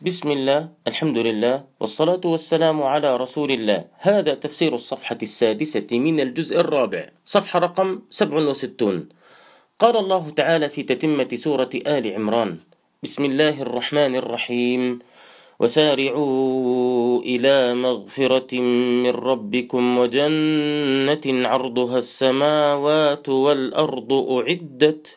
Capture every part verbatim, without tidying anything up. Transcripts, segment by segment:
بسم الله، الحمد لله، والصلاة والسلام على رسول الله. هذا تفسير الصفحة السادسة من الجزء الرابع، صفحة رقم سبع وستون. قال الله تعالى في تتمة سورة آل عمران: بسم الله الرحمن الرحيم: وسارعوا إلى مغفرة من ربكم وجنة عرضها السماوات والأرض أعدت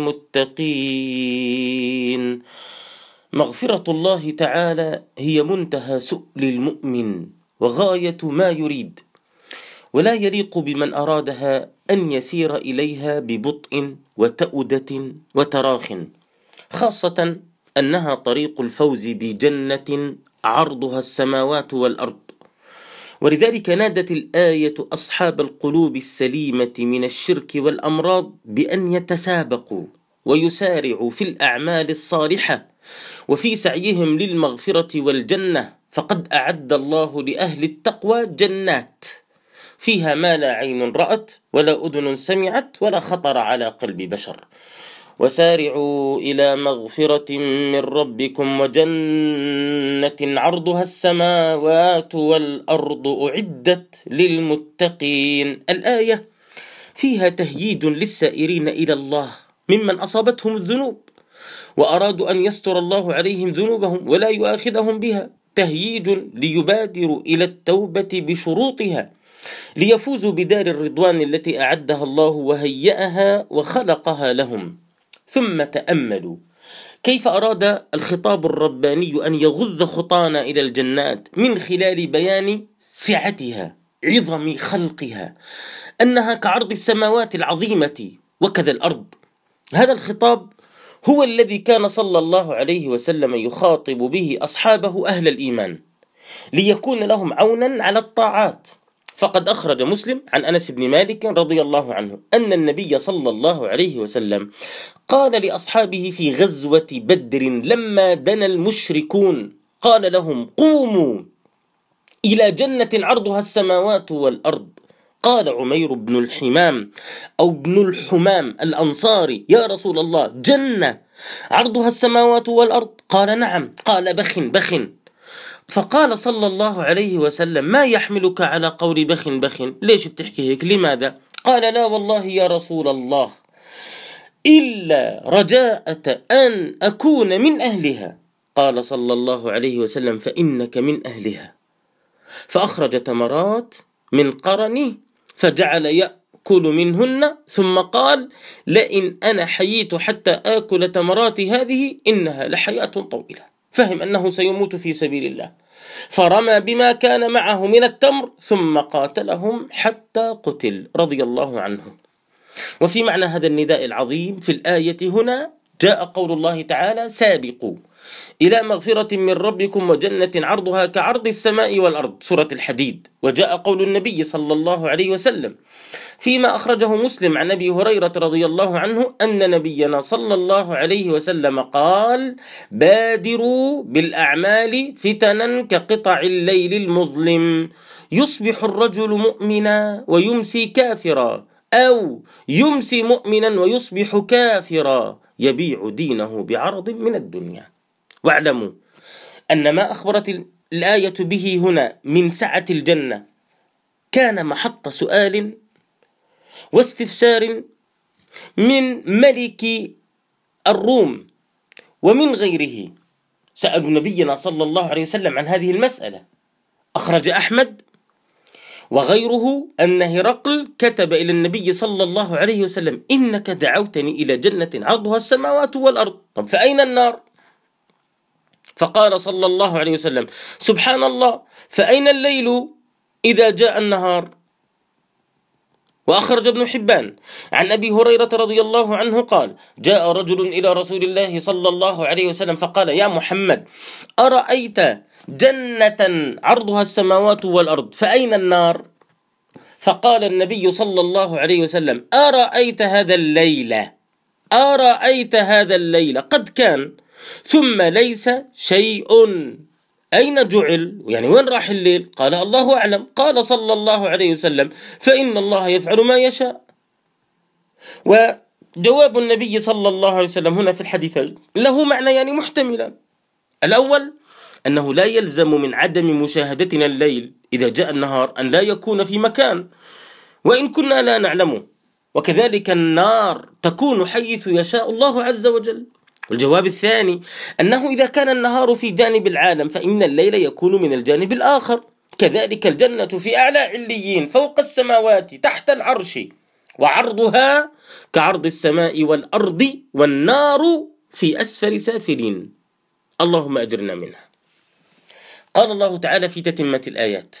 للمتقين. مغفرة الله تعالى هي منتهى سؤل المؤمن وغاية ما يريد، ولا يليق بمن أرادها أن يسير إليها ببطء وتأدة وتراخ، خاصة أنها طريق الفوز بجنة عرضها السماوات والأرض. ولذلك نادت الآية أصحاب القلوب السليمة من الشرك والأمراض بأن يتسابقوا ويسارعوا في الأعمال الصالحة وفي سعيهم للمغفرة والجنة، فقد أعد الله لأهل التقوى جنات فيها ما لا عين رأت ولا أذن سمعت ولا خطر على قلب بشر. وسارعوا إلى مغفرة من ربكم وجنة عرضها السماوات والأرض أعدت للمتقين. الآية فيها تهييج للسائرين إلى الله ممن أصابتهم الذنوب وأرادوا أن يستر الله عليهم ذنوبهم ولا يؤاخذهم بها، تهييج ليبادروا إلى التوبة بشروطها ليفوزوا بدار الرضوان التي أعدها الله وهيأها وخلقها لهم. ثم تأملوا كيف أراد الخطاب الرباني أن يغذ خطانا إلى الجنات من خلال بيان سعتها، عظم خلقها، أنها كعرض السماوات العظيمة وكذا الأرض. هذا الخطاب هو الذي كان صلى الله عليه وسلم يخاطب به أصحابه أهل الإيمان ليكون لهم عونا على الطاعات. فقد أخرج مسلم عن أنس بن مالك رضي الله عنه أن النبي صلى الله عليه وسلم قال لأصحابه في غزوة بدر لما دنا المشركون، قال لهم: قوموا إلى جنة عرضها السماوات والأرض. قال عمير بن الحمام أو ابن الحمام الأنصاري: يا رسول الله، جنة عرضها السماوات والأرض؟ قال: نعم. قال: بخ بخ. فقال صلى الله عليه وسلم: ما يحملك على قول بخ بخ؟ ليش بتحكي هيك؟ لماذا؟ قال: لا والله يا رسول الله، إلا رجاءة أن أكون من أهلها. قال صلى الله عليه وسلم: فإنك من أهلها. فأخرج تمرات من قرنه فجعل يأكل منهن، ثم قال: لئن أنا حييت حتى آكل تمرات هذه إنها لحياة طويلة. فهم أنه سيموت في سبيل الله، فرمى بما كان معه من التمر ثم قاتلهم حتى قتل رضي الله عنه. وفي معنى هذا النداء العظيم في الآية هنا جاء قول الله تعالى: سابقوا إلى مغفرة من ربكم وجنة عرضها كعرض السماء والأرض، سورة الحديد. وجاء قول النبي صلى الله عليه وسلم فيما أخرجه مسلم عن أبي هريرة رضي الله عنه أن نبينا صلى الله عليه وسلم قال: بادروا بالأعمال فتنا كقطع الليل المظلم، يصبح الرجل مؤمنا ويمسي كافرا، أو يمسي مؤمنا ويصبح كافرا، يبيع دينه بعرض من الدنيا. واعلموا أن ما أخبرت الآية به هنا من سعة الجنة كان محط سؤال واستفسار من ملك الروم ومن غيره، سألوا نبينا صلى الله عليه وسلم عن هذه المسألة. أخرج أحمد وغيره أن هرقل كتب إلى النبي صلى الله عليه وسلم: إنك دعوتني إلى جنة عرضها السماوات والأرض، طب فأين النار؟ فقال صلى الله عليه وسلم: سبحان الله، فأين الليل إذا جاء النهار؟ وأخرج ابن حبان عن أبي هريرة رضي الله عنه قال: جاء رجل إلى رسول الله صلى الله عليه وسلم فقال: يا محمد، أرأيت جنة عرضها السماوات والأرض، فأين النار؟ فقال النبي صلى الله عليه وسلم: أرأيت هذا الليل أرأيت هذا الليل قد كان ثم ليس شيء، أين جعل؟ يعني وين راح الليل؟ قال: الله أعلم. قال صلى الله عليه وسلم: فإن الله يفعل ما يشاء. وجواب النبي صلى الله عليه وسلم هنا في الحديثين له معنى يعني محتملا. الأول أنه لا يلزم من عدم مشاهدتنا الليل إذا جاء النهار أن لا يكون في مكان وإن كنا لا نعلمه، وكذلك النار تكون حيث يشاء الله عز وجل. والجواب الثاني أنه إذا كان النهار في جانب العالم فإن الليل يكون من الجانب الآخر، كذلك الجنة في أعلى عليين فوق السماوات تحت العرش، وعرضها كعرض السماء والأرض، والنار في أسفل سافلين، اللهم أجرنا منها. قال الله تعالى في تتمة الآيات: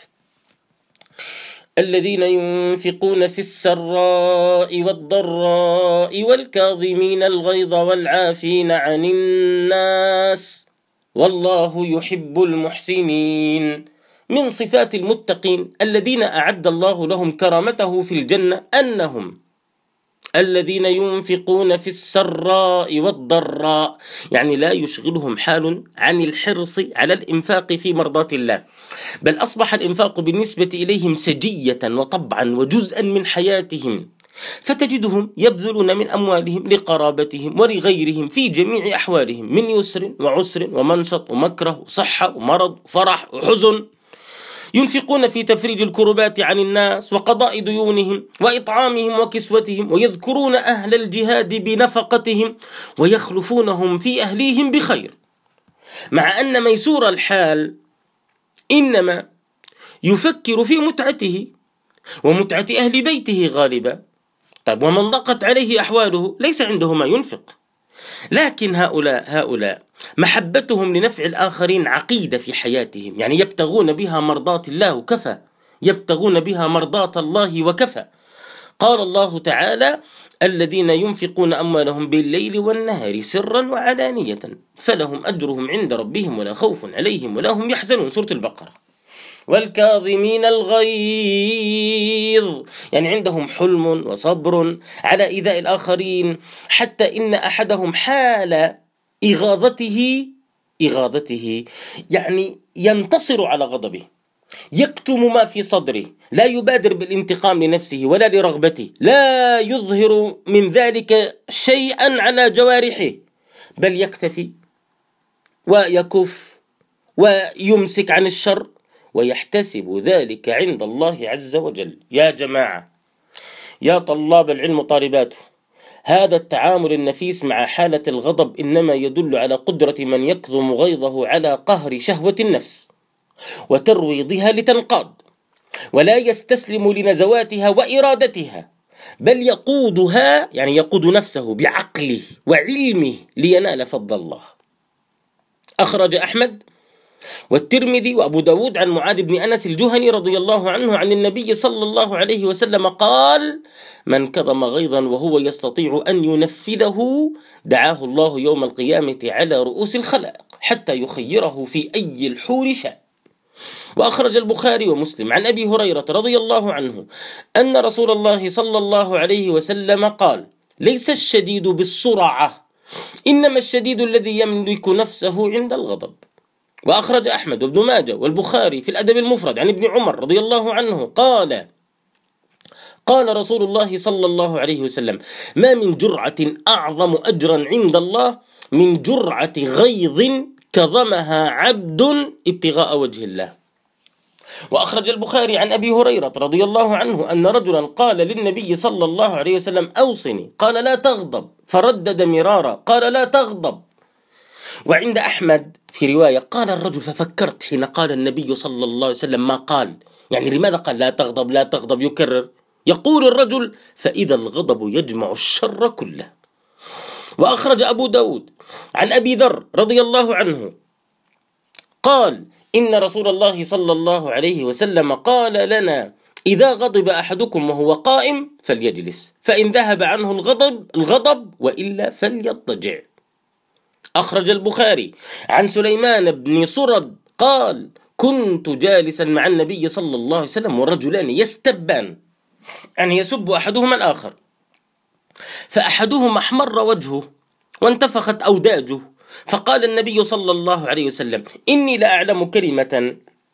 الذين ينفقون في السراء والضراء والكاظمين الغيظ والعافين عن الناس والله يحب المحسنين. من صفات المتقين الذين أعد الله لهم كرامته في الجنة أنهم الذين ينفقون في السراء والضراء، يعني لا يشغلهم حال عن الحرص على الإنفاق في مرضات الله، بل أصبح الإنفاق بالنسبة إليهم سجية وطبعا وجزءا من حياتهم، فتجدهم يبذلون من أموالهم لقرابتهم ولغيرهم في جميع أحوالهم، من يسر وعسر ومنشط ومكره وصحة ومرض وفرح وحزن. ينفقون في تفريج الكربات عن الناس وقضاء ديونهم وإطعامهم وكسوتهم، ويذكرون أهل الجهاد بنفقتهم ويخلفونهم في أهليهم بخير، مع أن ميسور الحال إنما يفكر في متعته ومتعة أهل بيته غالبا. طيب ومن ضاقت عليه أحواله ليس عنده ما ينفق، لكن هؤلاء هؤلاء محبتهم لنفع الآخرين عقيدة في حياتهم، يعني يبتغون بها مرضات الله وكفى، يبتغون بها مرضات الله وكفى. قال الله تعالى: الذين ينفقون أموالهم بالليل والنهار سرا وعلانية فلهم أجرهم عند ربهم ولا خوف عليهم ولا هم يحزنون، سورة البقرة. والكاظمين الغيظ، يعني عندهم حلم وصبر على إيذاء الآخرين، حتى إن أحدهم حال إغاظته إغاظته يعني ينتصر على غضبه، يكتم ما في صدره، لا يبادر بالانتقام لنفسه ولا لرغبته، لا يظهر من ذلك شيئا على جوارحه، بل يكتفي ويكف ويمسك عن الشر ويحتسب ذلك عند الله عز وجل. يا جماعة، يا طلاب العلم طالباته، هذا التعامل النفيس مع حالة الغضب إنما يدل على قدرة من يكظم غيظه على قهر شهوة النفس وترويضها لتنقاد، ولا يستسلم لنزواتها وإرادتها، بل يقودها، يعني يقود نفسه بعقله وعلمه لينال فضل الله. أخرج أحمد والترمذي وأبو داود عن معاذ بن أنس الجهني رضي الله عنه عن النبي صلى الله عليه وسلم قال: من كظم غيظا وهو يستطيع أن ينفذه دعاه الله يوم القيامة على رؤوس الخلائق حتى يخيره في أي الحور شاء. وأخرج البخاري ومسلم عن أبي هريرة رضي الله عنه أن رسول الله صلى الله عليه وسلم قال: ليس الشديد بالسرعة، إنما الشديد الذي يملك نفسه عند الغضب. وأخرج أحمد وابن ماجه والبخاري في الأدب المفرد عن ابن عمر رضي الله عنه قال: قال رسول الله صلى الله عليه وسلم: ما من جرعة أعظم أجرا عند الله من جرعة غيظ كظمها عبد ابتغاء وجه الله. وأخرج البخاري عن أبي هريرة رضي الله عنه أن رجلا قال للنبي صلى الله عليه وسلم: أوصني، قال: لا تغضب، فردد مرارا قال: لا تغضب. وعند أحمد في رواية قال الرجل: ففكرت حين قال النبي صلى الله عليه وسلم ما قال، يعني لماذا قال لا تغضب لا تغضب يكرر؟ يقول الرجل: فإذا الغضب يجمع الشر كله. وأخرج أبو داود عن أبي ذر رضي الله عنه قال: إن رسول الله صلى الله عليه وسلم قال لنا: إذا غضب أحدكم وهو قائم فليجلس، فإن ذهب عنه الغضب الغضب وإلا فليضطجع. أخرج البخاري عن سليمان بن سرد قال: كنت جالسا مع النبي صلى الله عليه وسلم والرجلان يستبان، يعني يسب أحدهما الآخر، فأحدهما احمر وجهه وانتفخت أوداجه، فقال النبي صلى الله عليه وسلم: إني لأعلم كلمة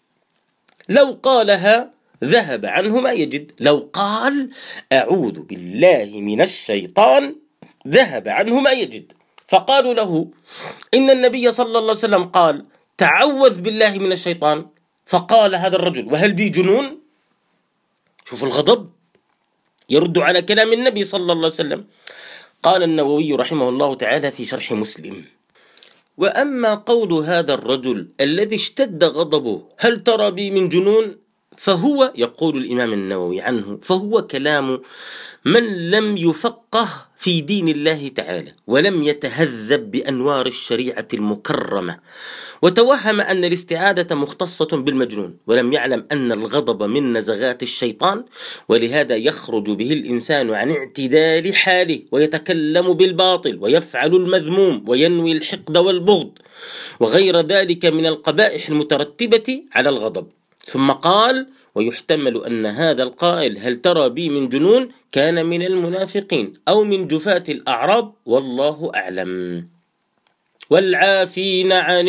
لو قالها ذهب عنه ما يجد. لو قال: أعوذ بالله من الشيطان، ذهب عنه ما يجد. فقالوا له إن النبي صلى الله عليه وسلم قال تعوذ بالله من الشيطان، فقال هذا الرجل وهل بي جنون؟ شوفوا الغضب، يرد على كلام النبي صلى الله عليه وسلم. قال النووي رحمه الله تعالى في شرح مسلم: وأما قول هذا الرجل الذي اشتد غضبه هل ترى بي من جنون، فهو، يقول الإمام النووي عنه، فهو كلام من لم يفقه في دين الله تعالى ولم يتهذب بأنوار الشريعة المكرمة، وتوهم أن الاستعادة مختصة بالمجنون، ولم يعلم أن الغضب من نزغات الشيطان، ولهذا يخرج به الإنسان عن اعتدال حاله ويتكلم بالباطل ويفعل المذموم وينوي الحقد والبغض وغير ذلك من القبائح المترتبة على الغضب. ثم قال: ويحتمل أن هذا القائل هل ترى بي من جنون كان من المنافقين أو من جفاة الأعراب، والله أعلم. والعافين عن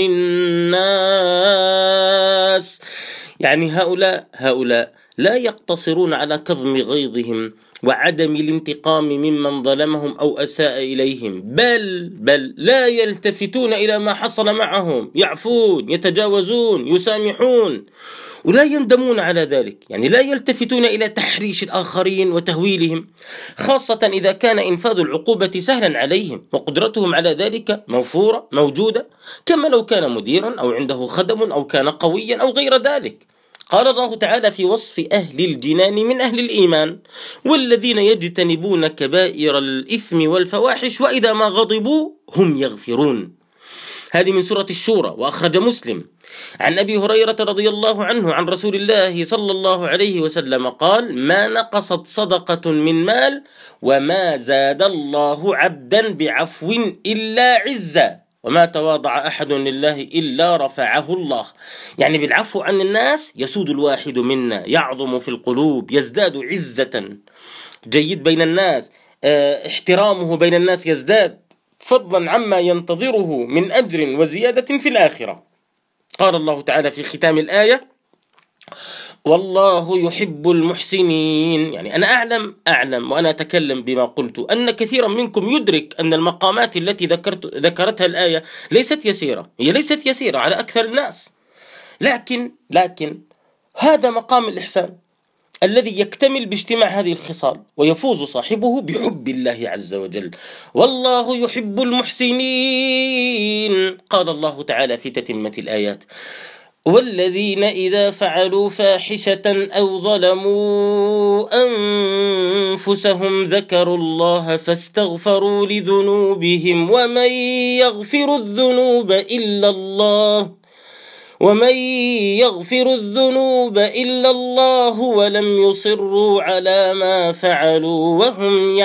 الناس، يعني هؤلاء هؤلاء لا يقتصرون على كظم غيظهم وعدم الانتقام ممن ظلمهم أو أساء إليهم، بل بل لا يلتفتون إلى ما حصل معهم، يعفون، يتجاوزون، يسامحون، ولا يندمون على ذلك، يعني لا يلتفتون إلى تحريش الآخرين وتهويلهم، خاصة إذا كان إنفاذ العقوبة سهلا عليهم وقدرتهم على ذلك موفورة موجودة، كما لو كان مديرا أو عنده خدم أو كان قويا أو غير ذلك. قال الله تعالى في وصف أهل الجنان من أهل الإيمان: والذين يجتنبون كبائر الإثم والفواحش وإذا ما غضبوا هم يغفرون. هذه من سورة الشورى. وأخرج مسلم عن أبي هريرة رضي الله عنه عن رسول الله صلى الله عليه وسلم قال: ما نقصت صدقة من مال وما زاد الله عبدا بعفو إلا عزا، وما تواضع أحد لله إلا رفعه الله. يعني بالعفو عن الناس يسود الواحد منا، يعظم في القلوب، يزداد عزة، جيد بين الناس، احترامه بين الناس يزداد، فضلا عما ينتظره من أجر وزيادة في الآخرة. قال الله تعالى في ختام الآية: والله يحب المحسنين. يعني أنا أعلم أعلم وأنا أتكلم بما قلت أن كثيرا منكم يدرك أن المقامات التي ذكرت ذكرتها الآية ليست يسيرة، هي ليست يسيرة على أكثر الناس، لكن لكن هذا مقام الإحسان الذي يكتمل باجتماع هذه الخصال، ويفوز صاحبه بحب الله عز وجل. والله يحب المحسنين. قال الله تعالى في تتمة الآيات: والذين إذا فعلوا فاحشة أو ظلموا أنفسهم ذكروا الله فاستغفروا لذنوبهم ومن يغفر الذنوب إلا الله ومن يغفر الذنوب إلا الله ولم يصروا على ما فعلوا وهم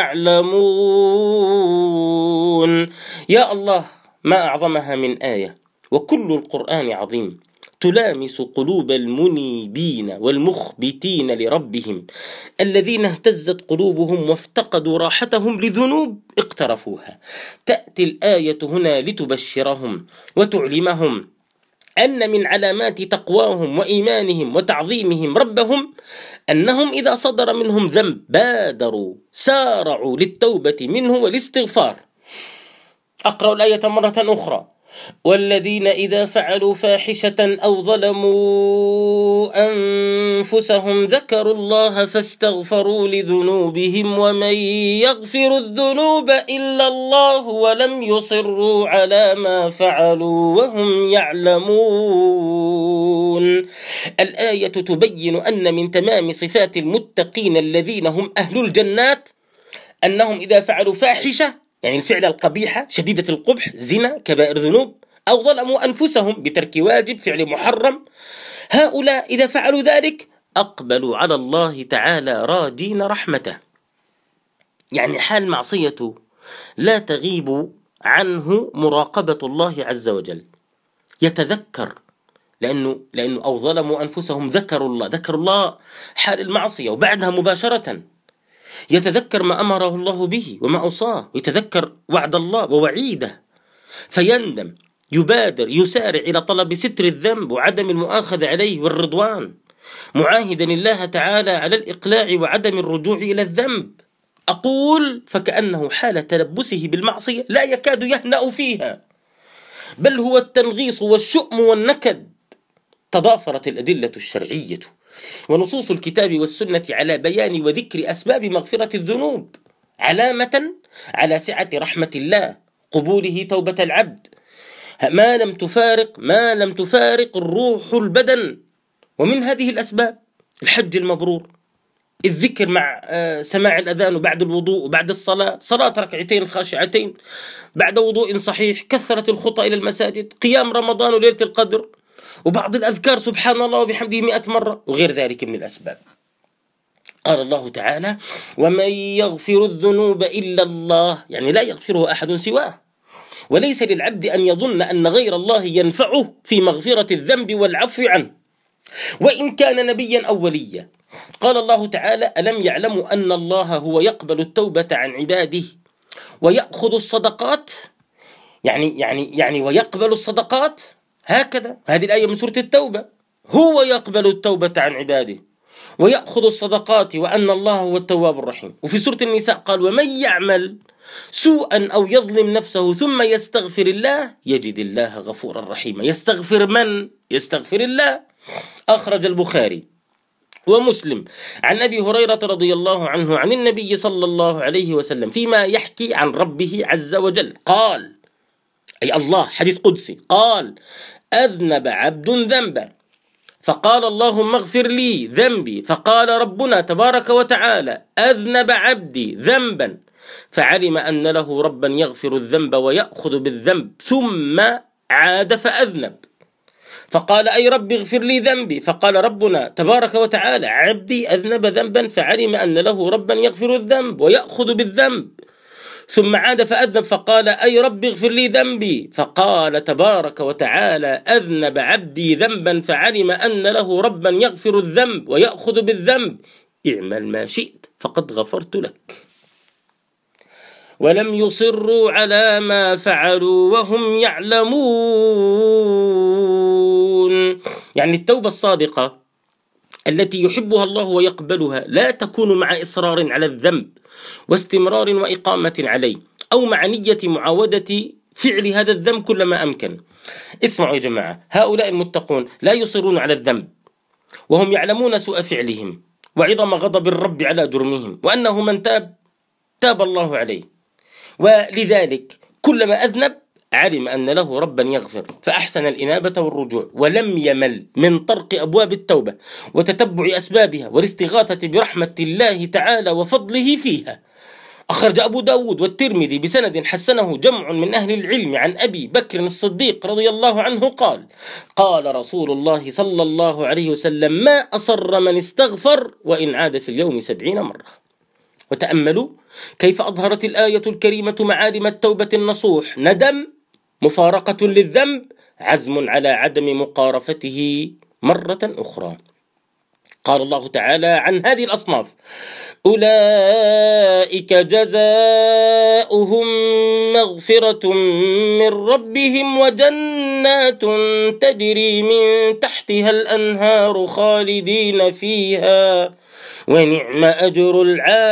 يعلمون. يا الله، ما أعظمها من آية، وكل القرآن عظيم، تلامس قلوب المنيبين والمخبتين لربهم الذين اهتزت قلوبهم وافتقدوا راحتهم لذنوب اقترفوها. تأتي الآية هنا لتبشرهم وتعلمهم أن من علامات تقواهم وإيمانهم وتعظيمهم ربهم أنهم إذا صدر منهم ذنب بادروا سارعوا للتوبة منه والاستغفار. أقرأ الآية مرة أخرى: والذين إذا فعلوا فاحشة أو ظلموا أنفسهم ذكروا الله فاستغفروا لذنوبهم ومن يغفر الذنوب إلا الله ولم يصروا على ما فعلوا وهم يعلمون. الآية تبين أن من تمام صفات المتقين الذين هم أهل الجنات أنهم إذا فعلوا فاحشة، يعني الفعل القبيحة شديدة القبح، زنا، كبائر ذنوب، أو ظلموا أنفسهم بترك واجب، فعل محرم، هؤلاء إذا فعلوا ذلك أقبلوا على الله تعالى راجين رحمته. يعني حال معصيته لا تغيب عنه مراقبة الله عز وجل، يتذكر، لأنه لأنه أو ظلموا أنفسهم ذكروا الله، ذكروا الله حال المعصية وبعدها مباشرة يتذكر ما أمره الله به وما أوصاه، يتذكر وعد الله ووعيده فيندم، يبادر يسارع إلى طلب ستر الذنب وعدم المؤاخذة عليه والرضوان، معاهدا الله تعالى على الإقلاع وعدم الرجوع إلى الذنب. أقول فكأنه حال تلبسه بالمعصية لا يكاد يهنأ فيها، بل هو التنغيص والشؤم والنكد. تضافرت الأدلة الشرعية ونصوص الكتاب والسنة على بيان وذكر أسباب مغفرة الذنوب، علامة على سعة رحمة الله، قبوله توبة العبد ما لم تفارق ما لم تفارق الروح البدن. ومن هذه الأسباب الحج المبرور، الذكر مع سماع الأذان بعد الوضوء وبعد الصلاة، صلاة ركعتين خاشعتين بعد وضوء صحيح، كثرة الخطى إلى المساجد، قيام رمضان وليلة القدر، وبعض الأذكار سبحان الله وبحمده مئة مرة، وغير ذلك من الأسباب. قال الله تعالى: ومن يغفر الذنوب إلا الله، يعني لا يغفره أحد سواه، وليس للعبد أن يظن أن غير الله ينفعه في مغفرة الذنب والعفو عنه وإن كان نبيا أو وليا. قال الله تعالى: ألم يعلموا أن الله هو يقبل التوبة عن عباده ويأخذ الصدقات، يعني يعني يعني ويقبل الصدقات، هكذا هذه الآية من سورة التوبة، هو يقبل التوبة عن عباده ويأخذ الصدقات وأن الله هو التواب الرحيم. وفي سورة النساء قال: ومن يعمل سوءا أو يظلم نفسه ثم يستغفر الله يجد الله غفورا رحيما. يستغفر من؟ يستغفر الله. أخرج البخاري ومسلم عن أبي هريرة رضي الله عنه عن النبي صلى الله عليه وسلم فيما يحكي عن ربه عز وجل قال، أي الله، حديث قدسي، قال: أذنب عبد ذنبا فقال اللهم اغفر لي ذنبي، فقال ربنا تبارك وتعالى: أذنب عبدي ذنبا، فعلم أن له ربا يغفر الذنب ويأخذ بالذنب، ثم عاد فأذنب، فقال: أي رب اغفر لي ذنبي، فقال ربنا تبارك وتعالى: عبدي أذنب ذنبا، فعلم أن له ربا يغفر الذنب ويأخذ بالذنب، ثم عاد فأذنب، فقال: أي رب اغفر لي ذنبي، فقال تبارك وتعالى: أذنب عبدي ذنبا، فعلم أن له ربا يغفر الذنب ويأخذ بالذنب، اعمل ما شئت فقد غفرت لك. ولم يصروا على ما فعلوا وهم يعلمون. يعني التوبة الصادقة التي يحبها الله ويقبلها لا تكون مع إصرار على الذنب واستمرار وإقامة عليه، أو مع نية معاودة فعل هذا الذنب كلما أمكن. اسمعوا يا جماعة، هؤلاء المتقون لا يصرون على الذنب وهم يعلمون سوء فعلهم وعظم غضب الرب على جرمهم، وأنه من تاب تاب الله عليه، ولذلك كلما أذنب علم أن له ربا يغفر فأحسن الإنابة والرجوع، ولم يمل من طرق أبواب التوبة وتتبع أسبابها والاستغاثة برحمة الله تعالى وفضله فيها. أخرج أبو داود والترمذي بسند حسنه جمع من أهل العلم عن أبي بكر الصديق رضي الله عنه قال: قال رسول الله صلى الله عليه وسلم: ما أصر من استغفر وإن عاد في اليوم سبعين مرة. وتأملوا كيف أظهرت الآية الكريمة معالم التوبة النصوح: ندم، مفارقة للذنب، عزم على عدم مقارفته مرة أخرى. قال الله تعالى عن هذه الأصناف: أولئك جزاؤهم مغفرة من ربهم وجنات تجري من تحتها الأنهار خالدين فيها ونعم أجر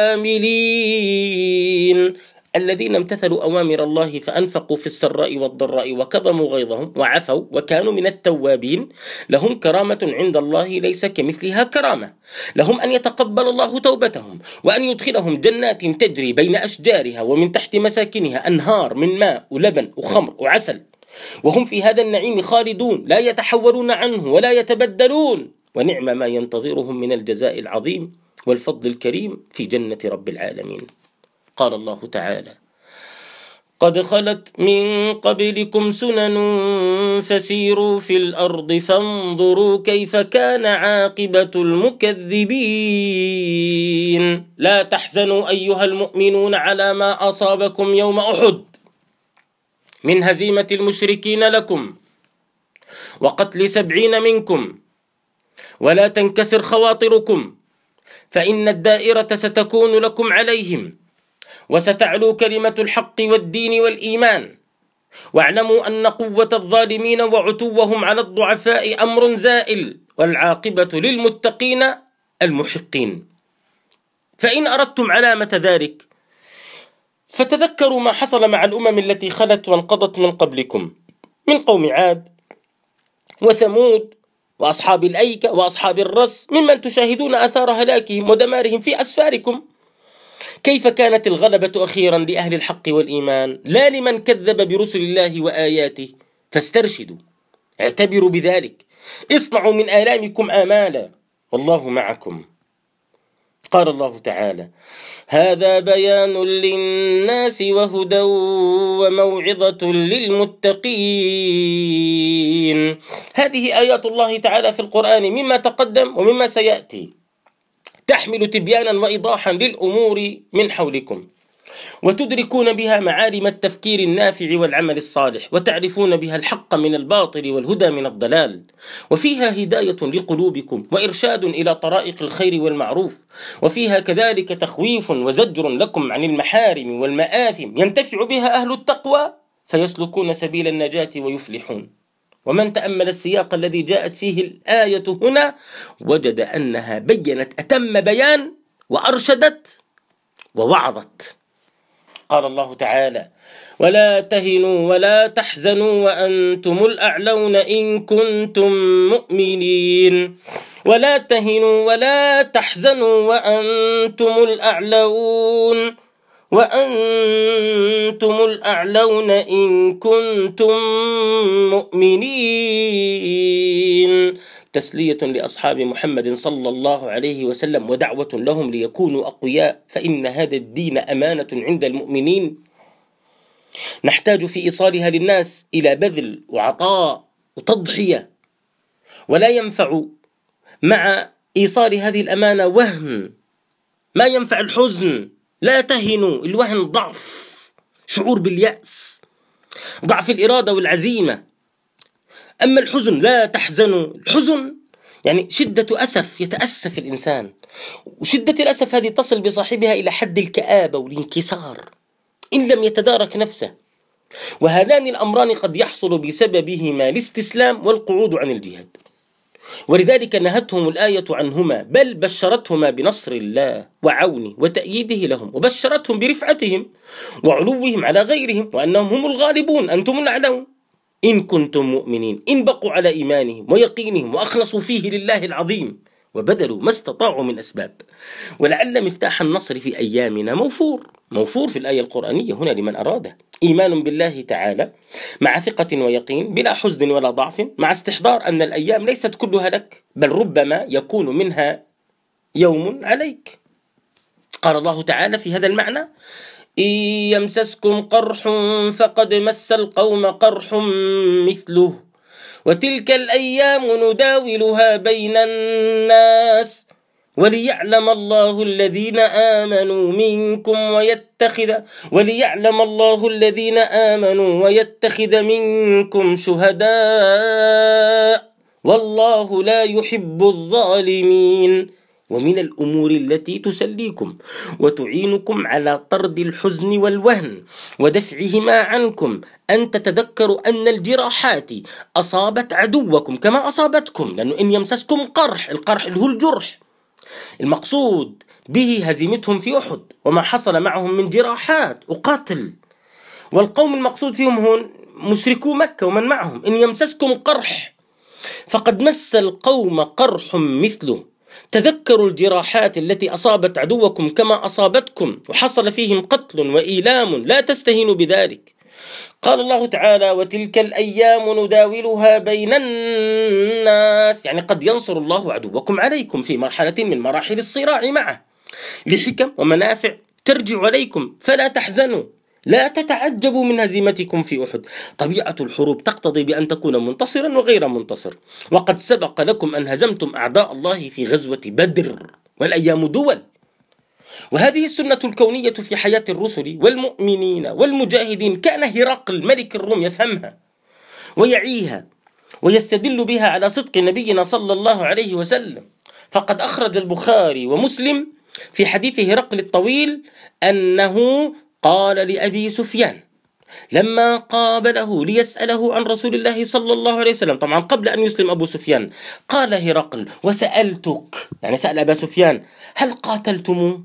العاملين. الذين امتثلوا أوامر الله فأنفقوا في السراء والضراء وكظموا غيظهم وعفوا وكانوا من التوابين لهم كرامة عند الله ليس كمثلها كرامة، لهم أن يتقبل الله توبتهم وأن يدخلهم جنات تجري بين أشجارها ومن تحت مساكنها أنهار من ماء ولبن وخمر وعسل، وهم في هذا النعيم خالدون لا يتحولون عنه ولا يتبدلون، ونعم ما ينتظرهم من الجزاء العظيم والفضل الكريم في جنة رب العالمين. قال الله تعالى: قد خلت من قبلكم سنن فسيروا في الأرض فانظروا كيف كان عاقبة المكذبين. لا تحزنوا أيها المؤمنون على ما أصابكم يوم أحد من هزيمة المشركين لكم وقتل سبعين منكم، ولا تنكسر خواطركم، فإن الدائرة ستكون لكم عليهم وستعلو كلمة الحق والدين والإيمان، واعلموا أن قوة الظالمين وعتوهم على الضعفاء أمر زائل، والعاقبة للمتقين المحقين. فإن أردتم علامة ذلك فتذكروا ما حصل مع الأمم التي خلت وانقضت من قبلكم من قوم عاد وثمود وأصحاب الأيكة وأصحاب الرس، ممن تشاهدون آثار هلاكهم ودمارهم في أسفاركم. كيف كانت الغلبة أخيرا لأهل الحق والإيمان لا لمن كذب برسل الله وآياته. فاسترشدوا، اعتبروا بذلك، اصنعوا من آلامكم آمالا، والله معكم. قال الله تعالى: هذا بيان للناس وهدى وموعظة للمتقين. هذه آيات الله تعالى في القرآن مما تقدم ومما سيأتي، تحمل تبيانا وإيضاحا للأمور من حولكم، وتدركون بها معالم التفكير النافع والعمل الصالح، وتعرفون بها الحق من الباطل والهدى من الضلال، وفيها هداية لقلوبكم وإرشاد إلى طرائق الخير والمعروف، وفيها كذلك تخويف وزجر لكم عن المحارم والمآثم ينتفع بها أهل التقوى فيسلكون سبيل النجاة ويفلحون. ومن تأمل السياق الذي جاءت فيه الآية هنا وجد أنها بينت أتم بيان وأرشدت ووعظت. قال الله تعالى: ولا تهنوا ولا تحزنوا وأنتم الأعلون إن كنتم مؤمنين. ولا تهنوا ولا تحزنوا وأنتم الأعلون وأنتم الأعلون إن كنتم مؤمنين. تسلية لأصحاب محمد صلى الله عليه وسلم ودعوة لهم ليكونوا أقوياء، فإن هذا الدين أمانة عند المؤمنين نحتاج في إيصالها للناس إلى بذل وعطاء وتضحية، ولا ينفع مع إيصال هذه الأمانة وهن، ما ينفع الحزن. لا تهنوا، الوهن ضعف، شعور باليأس، ضعف الإرادة والعزيمة. أما الحزن لا تحزنوا، الحزن يعني شدة أسف، يتأسف الإنسان، وشدة الأسف هذه تصل بصاحبها إلى حد الكآبة والانكسار إن لم يتدارك نفسه، وهذان الأمران قد يحصل بسببهما الاستسلام والقعود عن الجهاد، ولذلك نهتهم الآية عنهما، بل بشرتهما بنصر الله وعونه وتأييده لهم، وبشرتهم برفعتهم وعلوهم على غيرهم، وأنهم هم الغالبون أنتم الأعلون إن كنتم مؤمنين، إن بقوا على إيمانهم ويقينهم وأخلصوا فيه لله العظيم وبذلوا ما استطاعوا من أسباب. ولعل مفتاح النصر في أيامنا موفور موفور في الآية القرآنية هنا لمن أراده: إيمان بالله تعالى مع ثقة ويقين بلا حزن ولا ضعف، مع استحضار أن الأيام ليست كلها لك، بل ربما يكون منها يوم عليك. قال الله تعالى في هذا المعنى: إن يمسسكم قرح فقد مس القوم قرح مثله وتلك الأيام نداولها بين الناس وليعلم الله الذين آمنوا منكم ويتخذ وليعلم الله الذين آمنوا ويتخذ منكم شهداء والله لا يحب الظالمين. ومن الأمور التي تسليكم وتعينكم على طرد الحزن والوهن ودفعهما عنكم أن تتذكروا أن الجراحات أصابت عدوكم كما أصابتكم، لأنه إن يمسسكم قرح، القرح اللي هو الجرح، المقصود به هزيمتهم في أحد وما حصل معهم من جراحات وقتل، والقوم المقصود فيهم هون مشركو مكة ومن معهم. إن يمسسكم قرح فقد مس القوم قرح مثله، تذكروا الجراحات التي أصابت عدوكم كما أصابتكم وحصل فيهم قتل وإيلام، لا تستهينوا بذلك. قال الله تعالى: وتلك الأيام نداولها بين الناس، يعني قد ينصر الله عدوكم عليكم في مرحلة من مراحل الصراع معه لحكم ومنافع ترجع عليكم، فلا تحزنوا، لا تتعجبوا من هزيمتكم في أحد. طبيعة الحروب تقتضي بأن تكون منتصرا وغير منتصر، وقد سبق لكم أن هزمتم أعداء الله في غزوة بدر، والأيام دول. وهذه السنة الكونية في حياة الرسل والمؤمنين والمجاهدين. كان هرقل ملك الروم يفهمها ويعيها ويستدل بها على صدق نبينا صلى الله عليه وسلم، فقد أخرج البخاري ومسلم في حديث هرقل الطويل أنه قال لأبي سفيان لما قابله ليسأله عن رسول الله صلى الله عليه وسلم، طبعا قبل أن يسلم أبو سفيان، قال هرقل: وسألتك، يعني سأل أبا سفيان: هل قاتلتم؟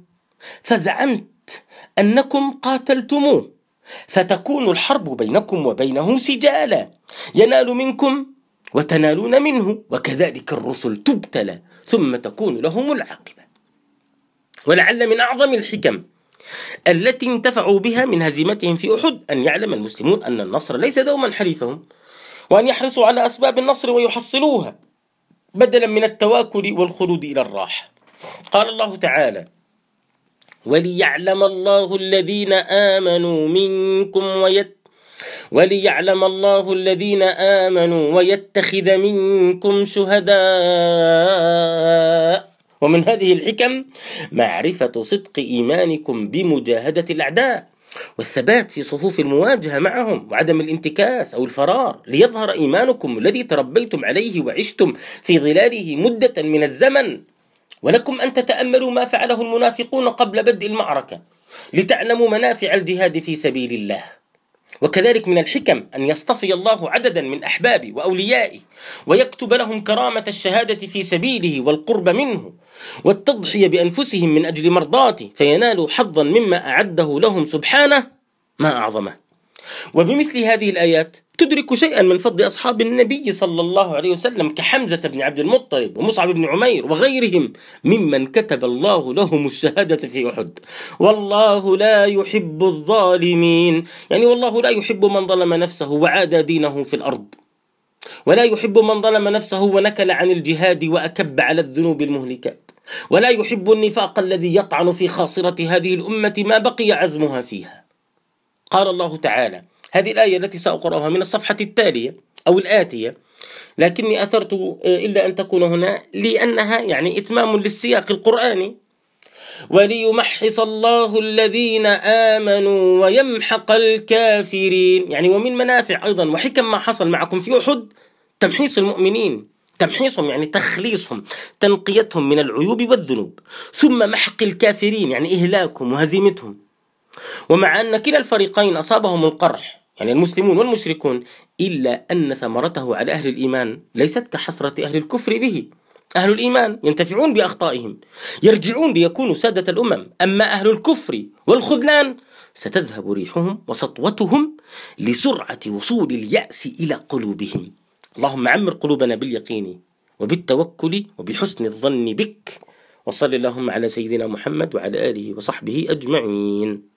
فزعمت أنكم قاتلتموه فتكون الحرب بينكم وبينه سجالا ينال منكم وتنالون منه، وكذلك الرسل تبتلى ثم تكون لهم العاقبة. ولعل من أعظم الحكم التي انتفعوا بها من هزيمتهم في أحد أن يعلم المسلمون أن النصر ليس دوما حليفهم، وأن يحرصوا على أسباب النصر ويحصلوها بدلا من التواكل والخلود إلى الراحة. قال الله تعالى: وليعلم الله الذين آمنوا منكم ويت وليعلم الله الذين آمنوا ويتخذ منكم شهداء. ومن هذه الحكم معرفة صدق إيمانكم بمجاهدة الأعداء والثبات في صفوف المواجهة معهم وعدم الانتكاس أو الفرار، ليظهر إيمانكم الذي تربيتم عليه وعشتم في ظلاله مدة من الزمن. ولكم أن تتأملوا ما فعله المنافقون قبل بدء المعركة لتعلموا منافع الجهاد في سبيل الله. وكذلك من الحكم أن يصطفي الله عددا من أحبابه وأوليائه ويكتب لهم كرامة الشهادة في سبيله والقرب منه والتضحية بأنفسهم من أجل مرضاته، فينالوا حظا مما أعده لهم سبحانه ما أعظمه. وبمثل هذه الآيات تدرك شيئا من فضل أصحاب النبي صلى الله عليه وسلم كحمزة بن عبد المطلب ومصعب بن عمير وغيرهم ممن كتب الله لهم الشهادة في أحد. والله لا يحب الظالمين، يعني والله لا يحب من ظلم نفسه وعادى دينه في الأرض، ولا يحب من ظلم نفسه ونكل عن الجهاد وأكب على الذنوب المهلكات، ولا يحب النفاق الذي يطعن في خاصرة هذه الأمة ما بقي عزمها فيها. قال الله تعالى، هذه الآية التي سأقرأها من الصفحة التالية أو الآتية، لكني أثرت إلا أن تكون هنا لأنها يعني إتمام للسياق القرآني: وليمحص الله الذين آمنوا ويمحق الكافرين. يعني ومن منافع أيضا وحكم ما حصل معكم في أحد تمحيص المؤمنين، تمحيصهم يعني تخليصهم، تنقيتهم من العيوب والذنوب، ثم محق الكافرين يعني إهلاكهم وهزيمتهم. ومع أن كلا الفريقين أصابهم القرح يعني المسلمون والمشركون، إلا أن ثمرته على أهل الإيمان ليست كحسرة أهل الكفر به. أهل الإيمان ينتفعون بأخطائهم، يرجعون ليكونوا سادة الأمم، أما أهل الكفر والخذلان ستذهب ريحهم وسطوتهم لسرعة وصول اليأس إلى قلوبهم. اللهم عمر قلوبنا باليقين وبالتوكل وبحسن الظن بك، وصل اللهم على سيدنا محمد وعلى آله وصحبه أجمعين.